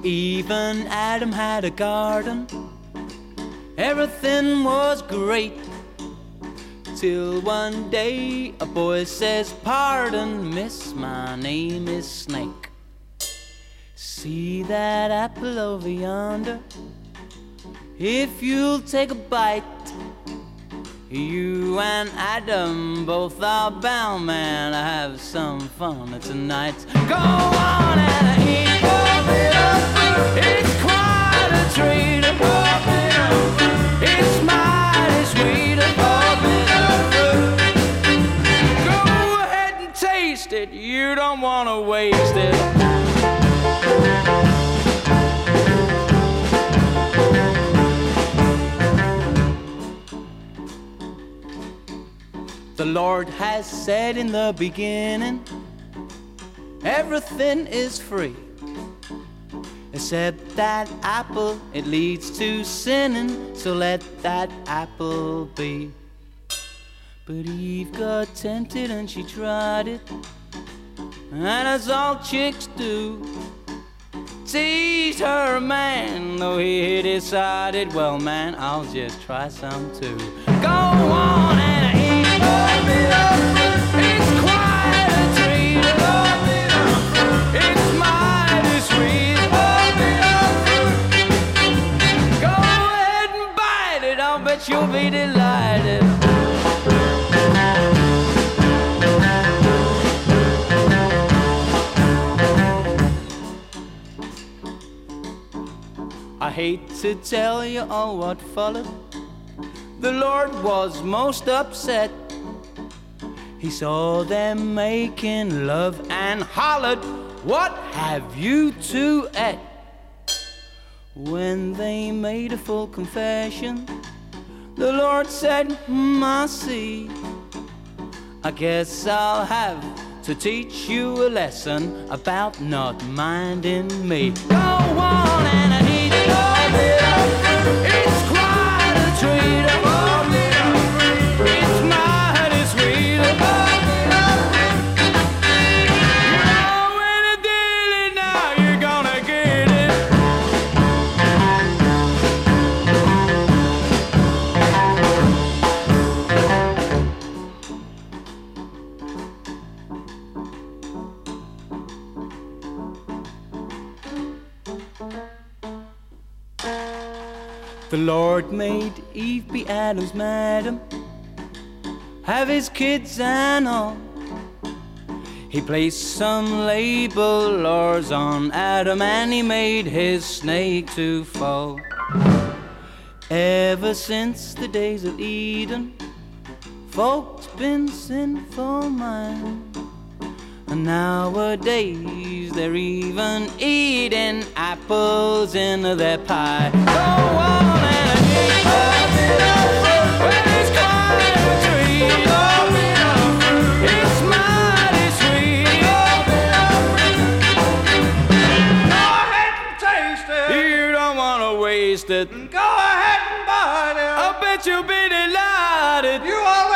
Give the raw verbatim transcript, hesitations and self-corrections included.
Even Adam had a garden. Everything was great. Till one day a boy says, "Pardon, miss, my name is Snake. See that apple over yonder? If you'll take a bite, you and Adam both are bound, man, to have some fun tonight. Go on and eat forbidden fruit. It's quite a treat. It's mighty sweet. Forbidden fruit. Go ahead and taste it. You don't want to waste it. The Lord has said in the beginning, everything is free, except that apple, it leads to sinning, so let that apple be. But Eve got tempted and she tried it, and as all chicks do, teased her man, though he decided, well man, I'll just try some too. Go on and eat forbidden fruit. It's quite a treat. Forbidden fruit. It's mighty sweet. Forbidden fruit. Go ahead and bite it. I'll bet you'll be delighted. I hate to tell you all what followed. The Lord was most upset. He saw them making love and hollered, "What have you two at?" When they made a full confession, the Lord said, hmm, I see. I guess I'll have to teach you a lesson about not minding me. Go on and eat forbidden fruit. It's quite a treat. Forbidden fruit. It's mighty sweet. Forbidden fruit. You know when I did it, now you're gonna get it. The Lord made Eve be Adam's madam, have his kids and all. He placed some label laws on Adam, and he made his snake to fall. Ever since the days of Eden, folks been sinful mind. And nowadays they're even eating apples in their pie. Go on and eat forbidden fruit. Well, it's quite a treat. Forbidden fruit. It's mighty sweet. Forbidden fruit. Go ahead and taste it. You don't want to waste it. Go ahead and bite it. I bet you'll be delighted. You already